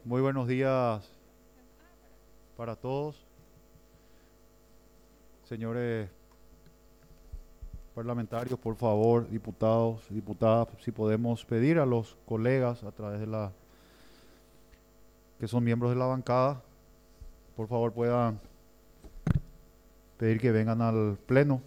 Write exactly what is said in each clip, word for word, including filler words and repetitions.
Muy buenos días para todos, señores parlamentarios, por favor, diputados, diputadas, si podemos pedir a los colegas a través de la que son miembros de la bancada, por favor puedan pedir que vengan al pleno.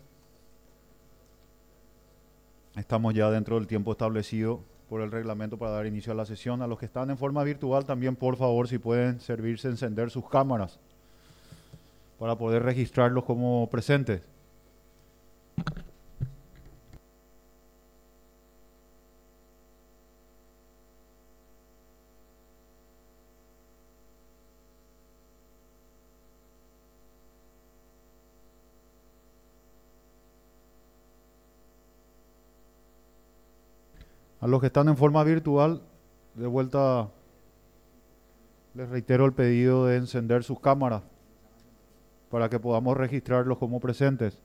Estamos ya dentro del tiempo establecido por el reglamento para dar inicio a la sesión. A los que están en forma virtual también, por favor, si pueden servirse, encender sus cámaras para poder registrarlos como presentes. A los que están en forma virtual, de vuelta les reitero el pedido de encender sus cámaras para que podamos registrarlos como presentes.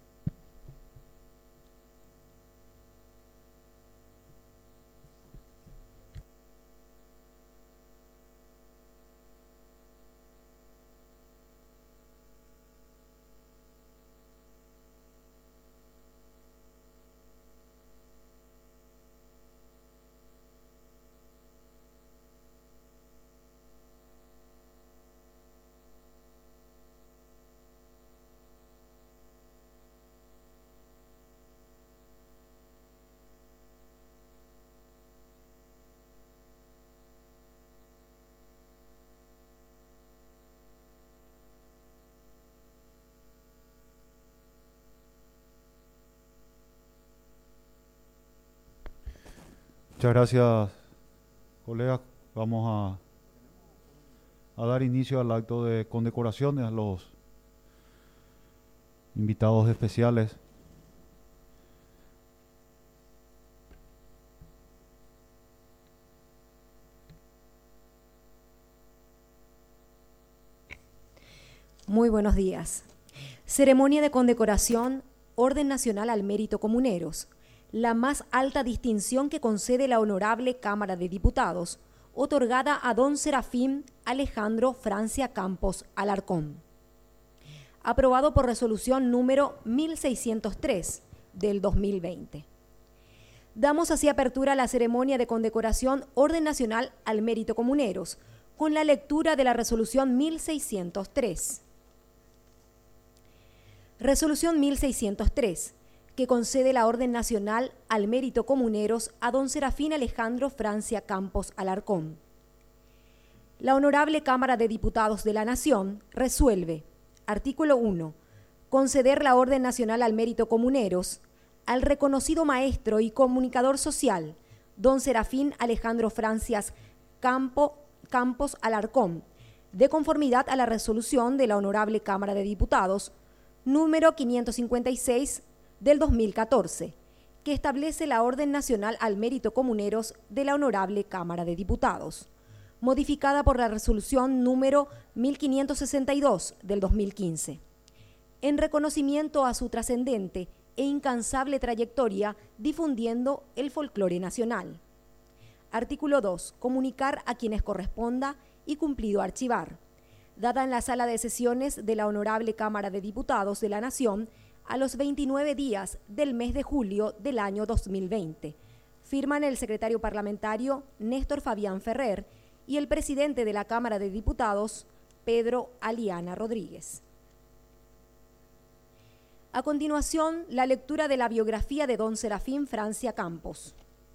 Muchas gracias, colegas. Vamos a, a dar inicio al acto de condecoraciones a los invitados especiales. Muy buenos días. Ceremonia de condecoración, Orden Nacional al Mérito Comuneros, la más alta distinción que concede la Honorable Cámara de Diputados, otorgada a don Serafín Alejandro Francia Campos Alarcón. Aprobado por resolución número mil seiscientos tres del dos mil veinte. Damos así apertura a la ceremonia de condecoración Orden Nacional al Mérito Comuneros, con la lectura de la resolución mil seiscientos tres. Resolución mil seiscientos tres, que concede la Orden Nacional al Mérito Comuneros a don Serafín Alejandro Francia Campos Alarcón. La Honorable Cámara de Diputados de la Nación resuelve, artículo uno, conceder la Orden Nacional al Mérito Comuneros al reconocido maestro y comunicador social, don Serafín Alejandro Francias Campo, Campos Alarcón, de conformidad a la resolución de la Honorable Cámara de Diputados, número quinientos cincuenta y seis del dos mil catorce, que establece la Orden Nacional al Mérito Comuneros de la Honorable Cámara de Diputados, modificada por la resolución número mil quinientos sesenta y dos del dos mil quince, en reconocimiento a su trascendente e incansable trayectoria difundiendo el folclore nacional. Artículo dos. Comunicar a quienes corresponda y cumplido archivar. Dada en la sala de sesiones de la Honorable Cámara de Diputados de la Nación a los veintinueve días del mes de julio del año dos mil veinte. Firman el secretario parlamentario Néstor Fabián Ferrer y el presidente de la Cámara de Diputados, Pedro Aliana Rodríguez. A continuación, la lectura de la biografía de don Serafín Francia Campos.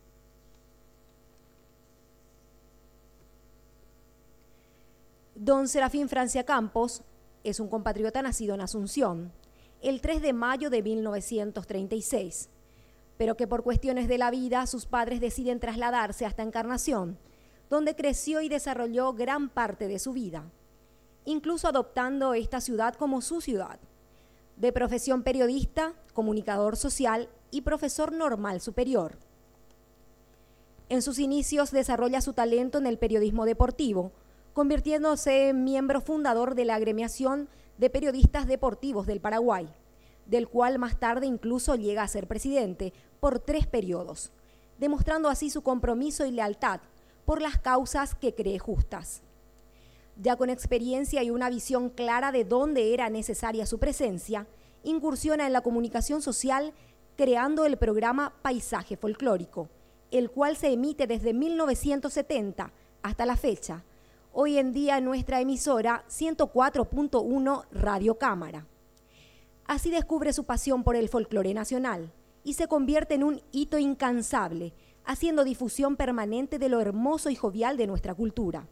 Don Serafín Francia Campos es un compatriota nacido en Asunción el tres de mayo de mil novecientos treinta y seis, pero que por cuestiones de la vida sus padres deciden trasladarse hasta Encarnación, donde creció y desarrolló gran parte de su vida, incluso adoptando esta ciudad como su ciudad. De profesión periodista, comunicador social y profesor normal superior. En sus inicios desarrolla su talento en el periodismo deportivo, convirtiéndose en miembro fundador de la Agremiación de Periodistas Deportivos del Paraguay, del cual más tarde incluso llega a ser presidente por tres periodos, demostrando así su compromiso y lealtad por las causas que cree justas. Ya con experiencia y una visión clara de dónde era necesaria su presencia, incursiona en la comunicación social creando el programa Paisaje Folclórico, el cual se emite desde mil novecientos setenta hasta la fecha, hoy en día en nuestra emisora ciento cuatro punto uno Radio Cámara. Así descubre su pasión por el folclore nacional y se convierte en un hito incansable, haciendo difusión permanente de lo hermoso y jovial de nuestra cultura.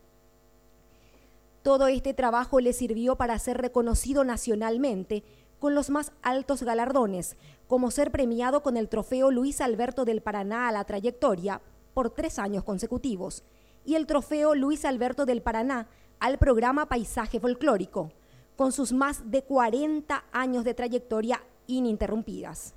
Todo este trabajo le sirvió para ser reconocido nacionalmente con los más altos galardones, como ser premiado con el trofeo Luis Alberto del Paraná a la trayectoria por tres años consecutivos y el trofeo Luis Alberto del Paraná al programa Paisaje Folclórico, con sus más de cuarenta años de trayectoria ininterrumpidas.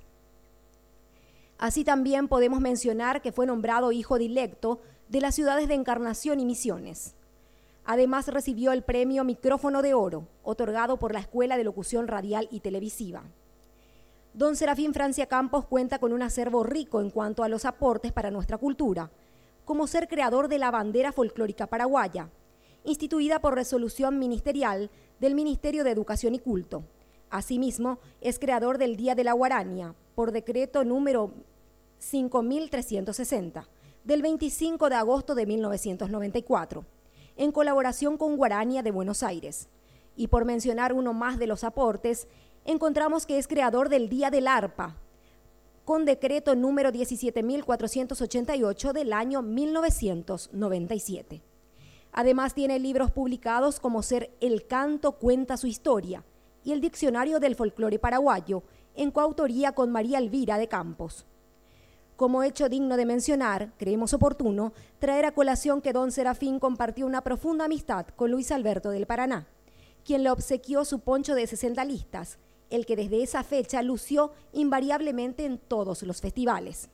Así también podemos mencionar que fue nombrado hijo dilecto de las ciudades de Encarnación y Misiones. Además recibió el premio Micrófono de Oro, otorgado por la Escuela de Locución Radial y Televisiva. Don Serafín Francia Campos cuenta con un acervo rico en cuanto a los aportes para nuestra cultura, como ser creador de la bandera folclórica paraguaya, instituida por resolución ministerial del Ministerio de Educación y Culto. Asimismo, es creador del Día de la Guarania, por decreto número cinco mil trescientos sesenta, del veinticinco de agosto de mil novecientos noventa y cuatro, en colaboración con Guarania de Buenos Aires. Y por mencionar uno más de los aportes, encontramos que es creador del Día del Arpa, con decreto número diecisiete mil cuatrocientos ochenta y ocho del año mil novecientos noventa y siete. Además tiene libros publicados como ser El Canto cuenta su historia y el Diccionario del Folclore Paraguayo, en coautoría con María Elvira de Campos. Como hecho digno de mencionar, creemos oportuno traer a colación que don Serafín compartió una profunda amistad con Luis Alberto del Paraná, quien le obsequió su poncho de sesenta listas, el que desde esa fecha lució invariablemente en todos los festivales.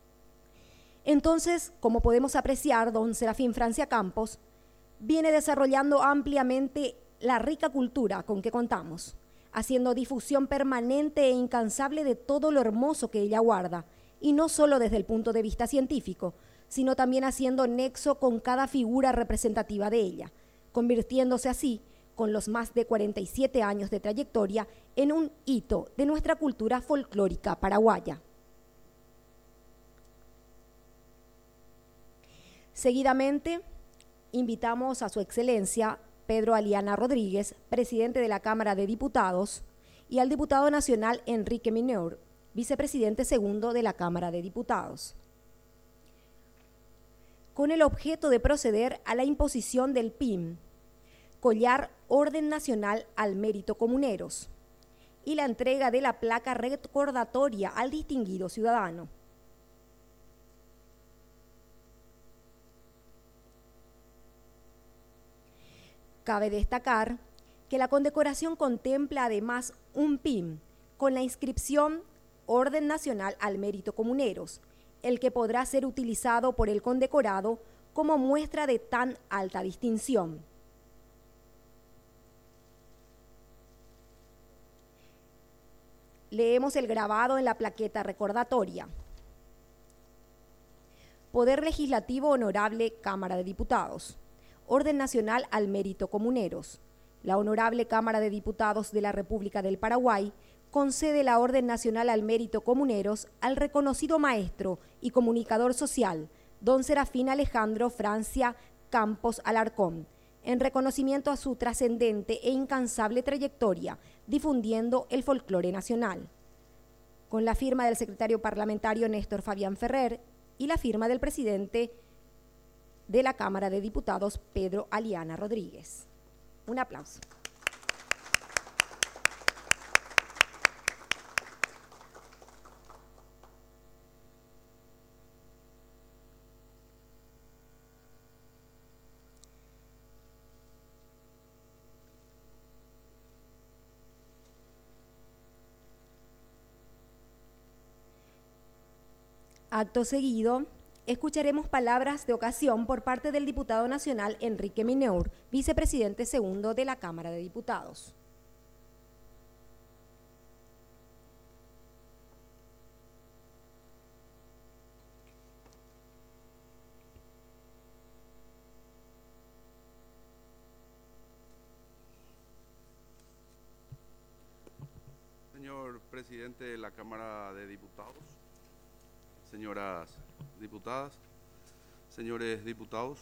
Entonces, como podemos apreciar, don Serafín Francia Campos viene desarrollando ampliamente la rica cultura con que contamos, haciendo difusión permanente e incansable de todo lo hermoso que ella guarda, y no solo desde el punto de vista científico, sino también haciendo nexo con cada figura representativa de ella, convirtiéndose así, con los más de cuarenta y siete años de trayectoria, en un hito de nuestra cultura folclórica paraguaya. Seguidamente, invitamos a su excelencia Pedro Aliana Rodríguez, presidente de la Cámara de Diputados, y al diputado nacional Enrique Mineur, vicepresidente segundo de la Cámara de Diputados, con el objeto de proceder a la imposición del P I M, Collar Orden Nacional al Mérito Comuneros, y la entrega de la placa recordatoria al distinguido ciudadano. Cabe destacar que la condecoración contempla además un P I M con la inscripción Orden Nacional al Mérito Comuneros, el que podrá ser utilizado por el condecorado como muestra de tan alta distinción. Leemos el grabado en la plaqueta recordatoria. Poder Legislativo Honorable Cámara de Diputados. Orden Nacional al Mérito Comuneros. La Honorable Cámara de Diputados de la República del Paraguay concede la Orden Nacional al Mérito Comuneros al reconocido maestro y comunicador social, don Serafín Alejandro Francia Campos Alarcón, en reconocimiento a su trascendente e incansable trayectoria difundiendo el folclore nacional, con la firma del secretario parlamentario Néstor Fabián Ferrer y la firma del presidente de la Cámara de Diputados, Pedro Aliana Rodríguez. Un aplauso. Acto seguido, escucharemos palabras de ocasión por parte del diputado nacional Enrique Mineur, vicepresidente segundo de la Cámara de Diputados. presidente de la Cámara de Diputados, señoras diputadas, señores diputados,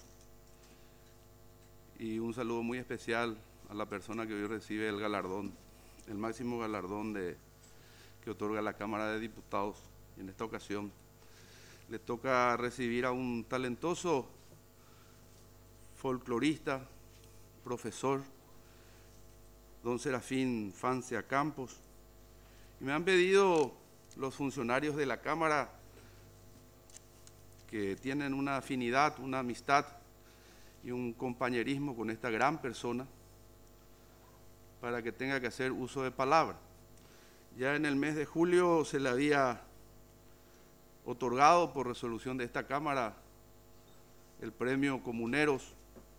y un saludo muy especial a la persona que hoy recibe el galardón, el máximo galardón de, que otorga la Cámara de Diputados. Y en esta ocasión le toca recibir a un talentoso folclorista, profesor, don Serafín Francia Campos. Y me han pedido los funcionarios de la Cámara, que tienen una afinidad, una amistad y un compañerismo con esta gran persona, para que tenga que hacer uso de palabra. Ya en el mes de julio se le había otorgado por resolución de esta Cámara el premio Comuneros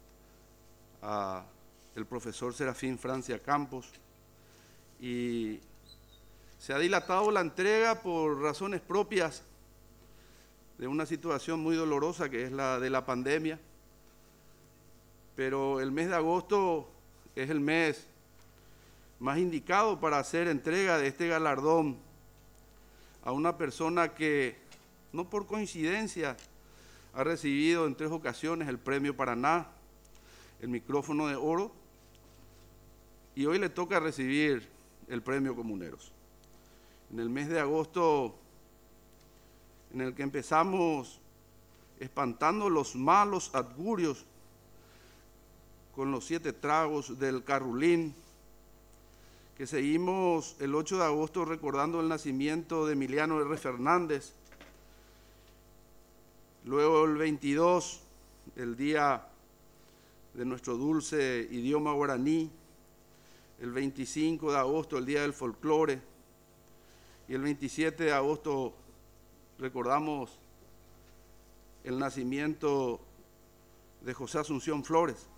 a el profesor Serafín Francia Campos, y se ha dilatado la entrega por razones propias de una situación muy dolorosa que es la de la pandemia, pero el mes de agosto es el mes más indicado para hacer entrega de este galardón a una persona que, no por coincidencia, ha recibido en tres ocasiones el premio Paraná, el micrófono de oro, y hoy le toca recibir el premio Comuneros. En el mes de agosto, en el que empezamos espantando los malos augurios con los siete tragos del Carrulín, que seguimos el ocho de agosto recordando el nacimiento de Emiliano R. Fernández, luego el veintidós, el día de nuestro dulce idioma guaraní, el veinticinco de agosto, el día del folclore, y el veintisiete de agosto recordamos el nacimiento de José Asunción Flores,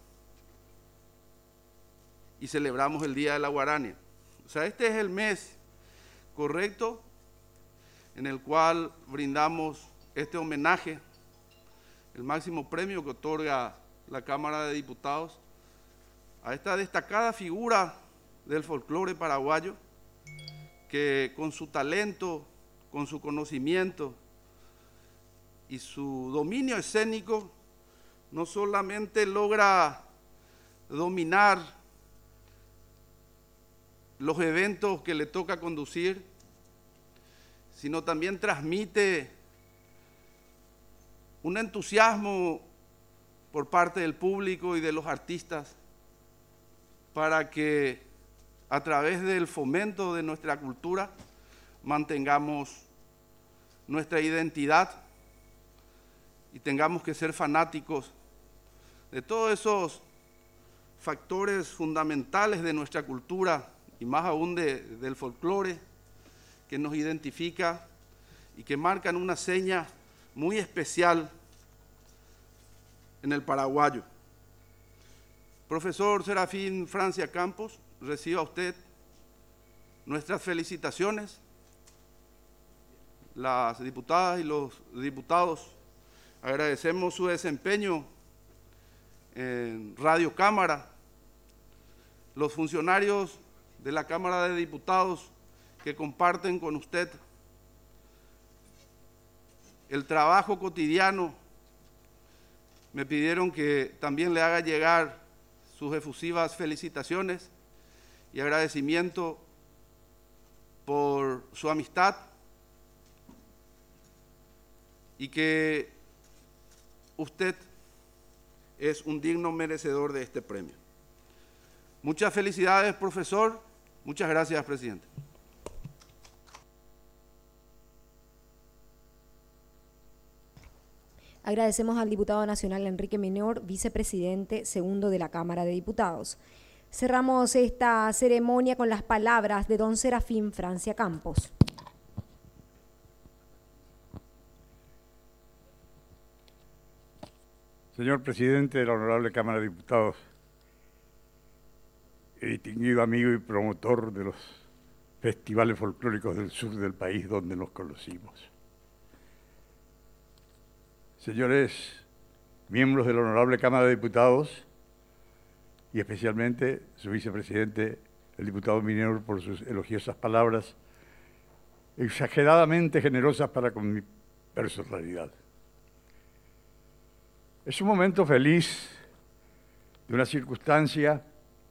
y celebramos el Día de la Guarania. O sea, este es el mes correcto en el cual brindamos este homenaje, el máximo premio que otorga la Cámara de Diputados a esta destacada figura del folclore paraguayo, que con su talento, con su conocimiento y su dominio escénico, no solamente logra dominar los eventos que le toca conducir, sino también transmite un entusiasmo por parte del público y de los artistas para que a través del fomento de nuestra cultura mantengamos nuestra identidad y tengamos que ser fanáticos de todos esos factores fundamentales de nuestra cultura, y más aún de, del folclore, que nos identifica y que marcan una seña muy especial en el paraguayo. Profesor Serafín Francia Campos, reciba usted nuestras felicitaciones. Las diputadas y los diputados agradecemos su desempeño en Radio Cámara. Los funcionarios de la Cámara de Diputados que comparten con usted el trabajo cotidiano, me pidieron que también le haga llegar sus efusivas felicitaciones y agradecimiento por su amistad, y que usted es un digno merecedor de este premio. Muchas felicidades, profesor. Muchas gracias, presidente. Agradecemos al diputado nacional Enrique Menor, vicepresidente segundo de la Cámara de Diputados. Cerramos esta ceremonia con las palabras de don Serafín Francia Campos. Señor presidente de la Honorable Cámara de Diputados, distinguido amigo y promotor de los festivales folclóricos del sur del país donde nos conocimos. Señores miembros de la Honorable Cámara de Diputados, y especialmente su vicepresidente, el diputado Minero, por sus elogiosas palabras, exageradamente generosas para con mi personalidad. Es un momento feliz de una circunstancia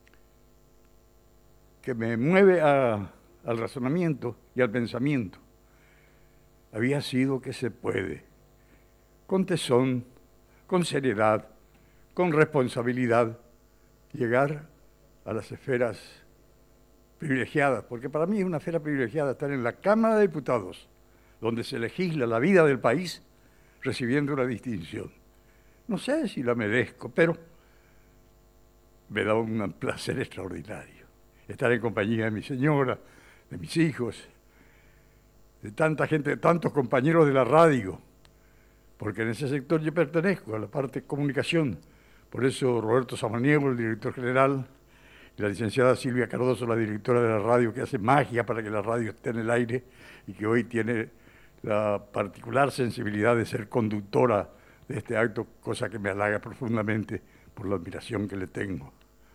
que me mueve a, al razonamiento y al pensamiento. Había sido que se puede, con tesón, con seriedad, con responsabilidad, llegar a las esferas privilegiadas, porque para mí es una esfera privilegiada estar en la Cámara de Diputados, donde se legisla la vida del país, recibiendo una distinción. No sé si la merezco, pero me da un placer extraordinario estar en compañía de mi señora, de mis hijos, de tanta gente, de tantos compañeros de la radio, porque en ese sector yo pertenezco a la parte de comunicación. Por eso Roberto Samaniego, el director general, y la licenciada Silvia Cardoso, la directora de la radio, que hace magia para que la radio esté en el aire y que hoy tiene la particular sensibilidad de ser conductora de este acto, cosa que me halaga profundamente por la admiración que le tengo.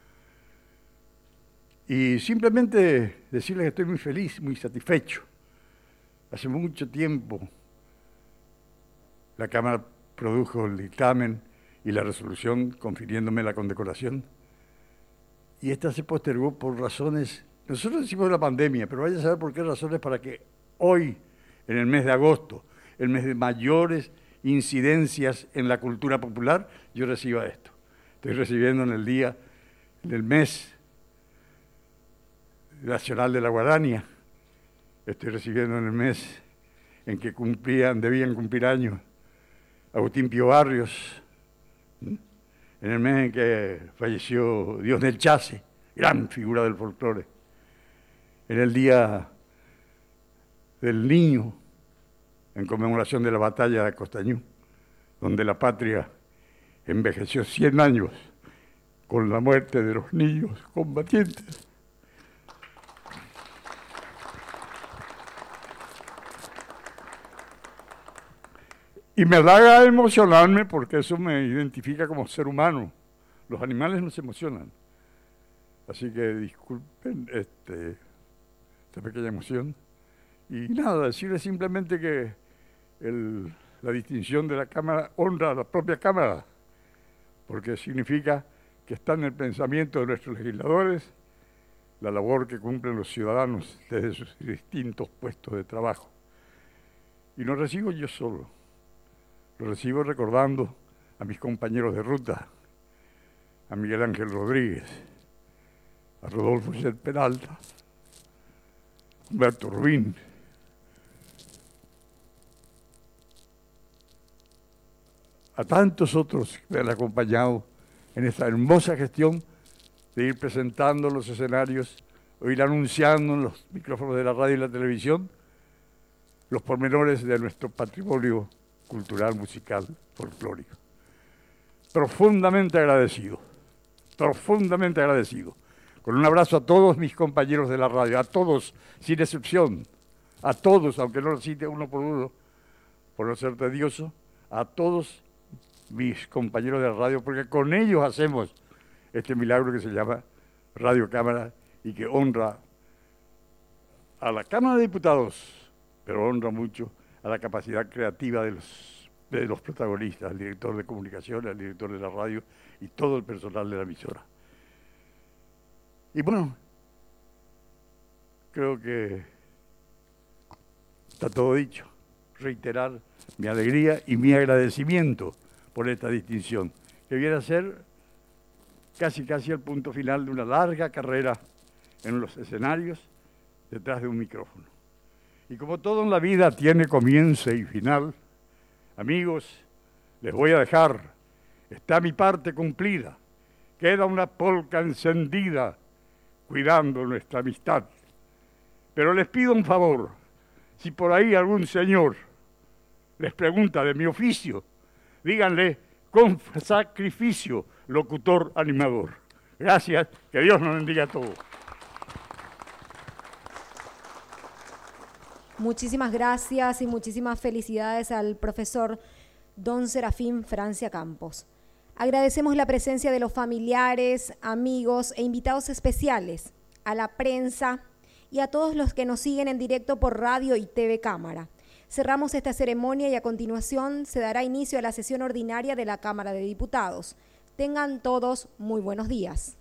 Y simplemente decirles que estoy muy feliz, muy satisfecho. Hace mucho tiempo la Cámara produjo el dictamen y la resolución confiriéndome la condecoración, y esta se postergó por razones, nosotros decimos la pandemia, pero vaya a saber por qué razones, para que hoy, en el mes de agosto, el mes de mayores incidencias en la cultura popular, yo reciba esto. Estoy recibiendo en el día, en el mes nacional de la Guarania, estoy recibiendo en el mes en que cumplían, debían cumplir años Agustín Pío Barrios, en el mes en que falleció Diosdel Chase, gran figura del folclore, en el Día del Niño, en conmemoración de la batalla de Costañú, donde la patria envejeció cien años con la muerte de los niños combatientes. Y me halaga emocionarme porque eso me identifica como ser humano. Los animales no se emocionan. Así que disculpen este, esta pequeña emoción. Y nada, decirles simplemente que el, la distinción de la Cámara honra a la propia Cámara, porque significa que está en el pensamiento de nuestros legisladores la labor que cumplen los ciudadanos desde sus distintos puestos de trabajo. Y no recibo yo solo. Lo recibo recordando a mis compañeros de ruta, a Miguel Ángel Rodríguez, a Rodolfo Shet Peralta, a Humberto Rubín, a tantos otros que me han acompañado en esta hermosa gestión de ir presentando los escenarios o ir anunciando en los micrófonos de la radio y la televisión los pormenores de nuestro patrimonio cultural, musical, folclórico. Profundamente agradecido, profundamente agradecido. Con un abrazo a todos mis compañeros de la radio, a todos, sin excepción, a todos, aunque no lo cite uno por uno, por no ser tedioso, a todos mis compañeros de la radio, porque con ellos hacemos este milagro que se llama Radio Cámara y que honra a la Cámara de Diputados, pero honra mucho a la capacidad creativa de los, de los protagonistas, al director de comunicación, al director de la radio y todo el personal de la emisora. Y bueno, creo que está todo dicho. Reiterar mi alegría y mi agradecimiento por esta distinción, que viene a ser casi casi el punto final de una larga carrera en los escenarios detrás de un micrófono. Y como todo en la vida tiene comienzo y final, amigos, les voy a dejar, está mi parte cumplida, queda una polca encendida cuidando nuestra amistad. Pero les pido un favor, si por ahí algún señor les pregunta de mi oficio, díganle con sacrificio, locutor animador. Gracias, que Dios nos bendiga a todos. Muchísimas gracias y muchísimas felicidades al profesor Don Serafín Francia Campos. Agradecemos la presencia de los familiares, amigos e invitados especiales, a la prensa y a todos los que nos siguen en directo por radio y T V Cámara. Cerramos esta ceremonia y a continuación se dará inicio a la sesión ordinaria de la Cámara de Diputados. Tengan todos muy buenos días.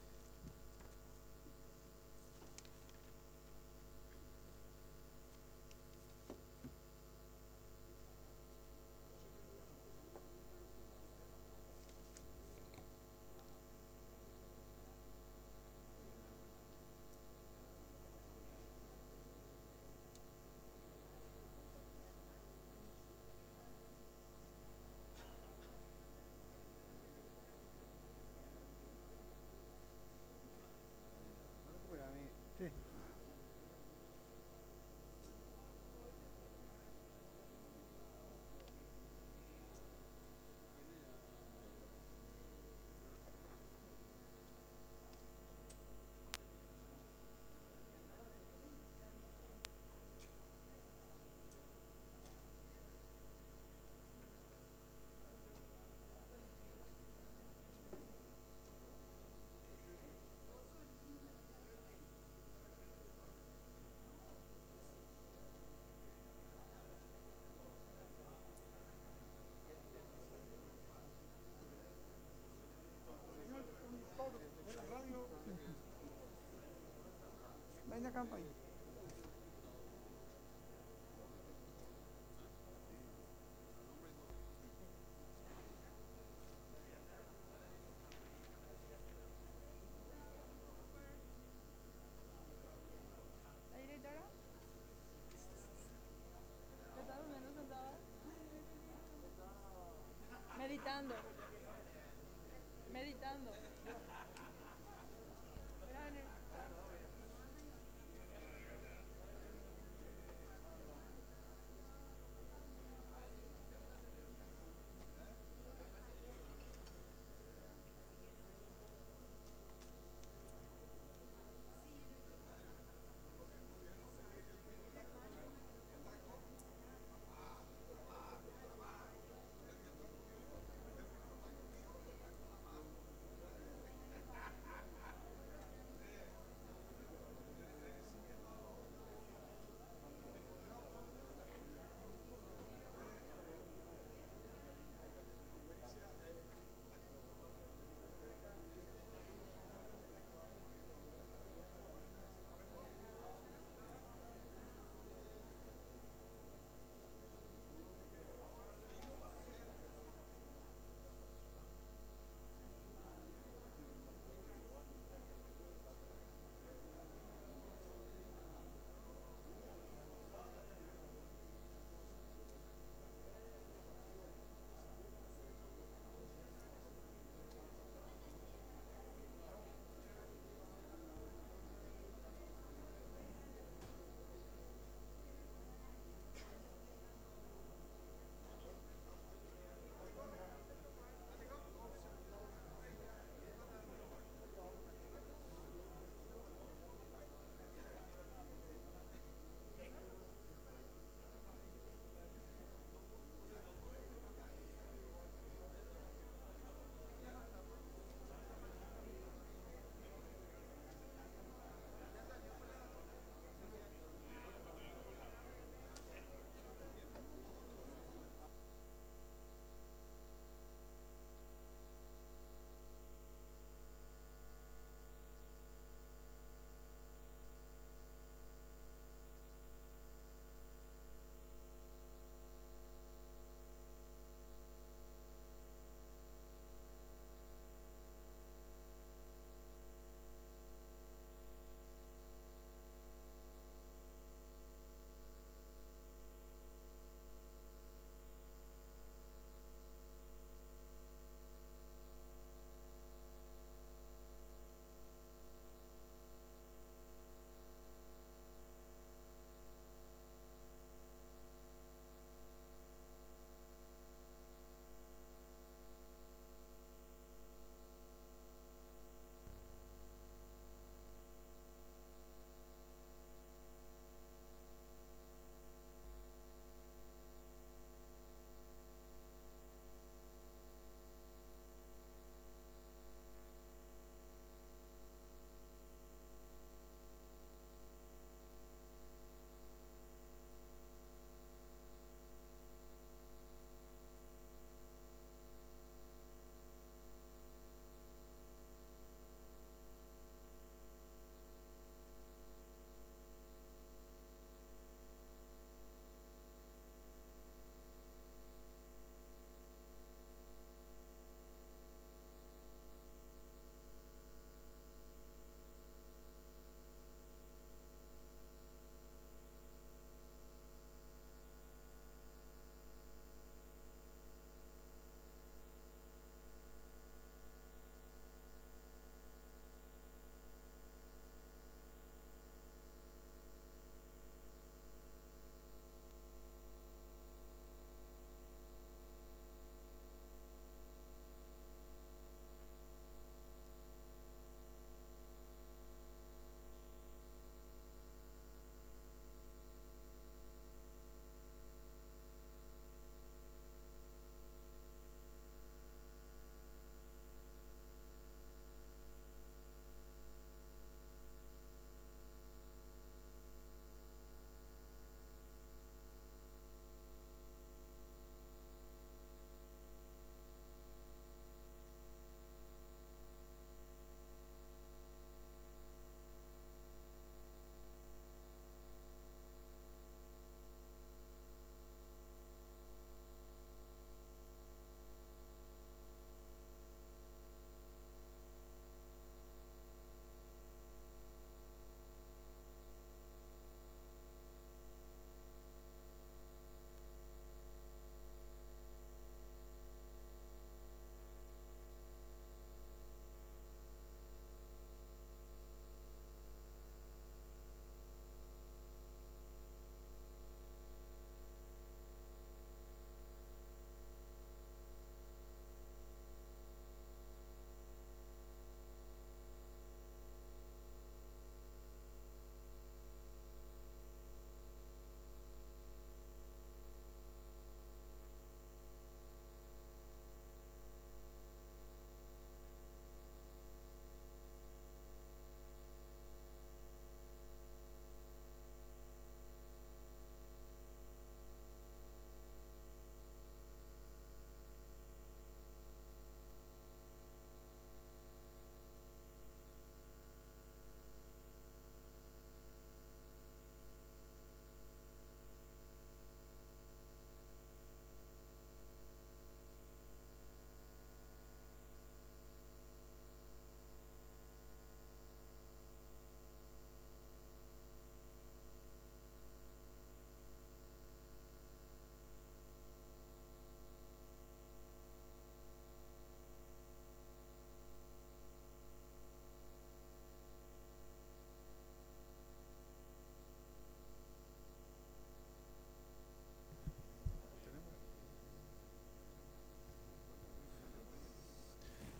Venga, campaña. ¿La directora? ¿Está durmiendo sentada? Meditando. Meditando. Espera, venir.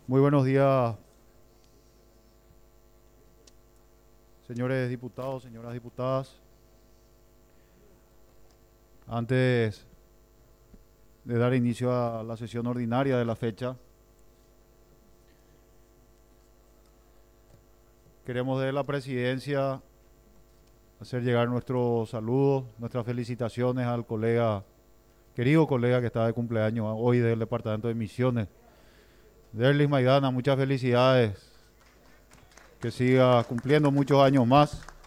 Muy buenos días, señores diputados, señoras diputadas. Antes de dar inicio a la sesión ordinaria de la fecha, queremos desde la presidencia hacer llegar nuestros saludos, nuestras felicitaciones al colega, querido colega que está de cumpleaños hoy del Departamento de Misiones, Derlis Maidana. Muchas felicidades, que siga cumpliendo muchos años más.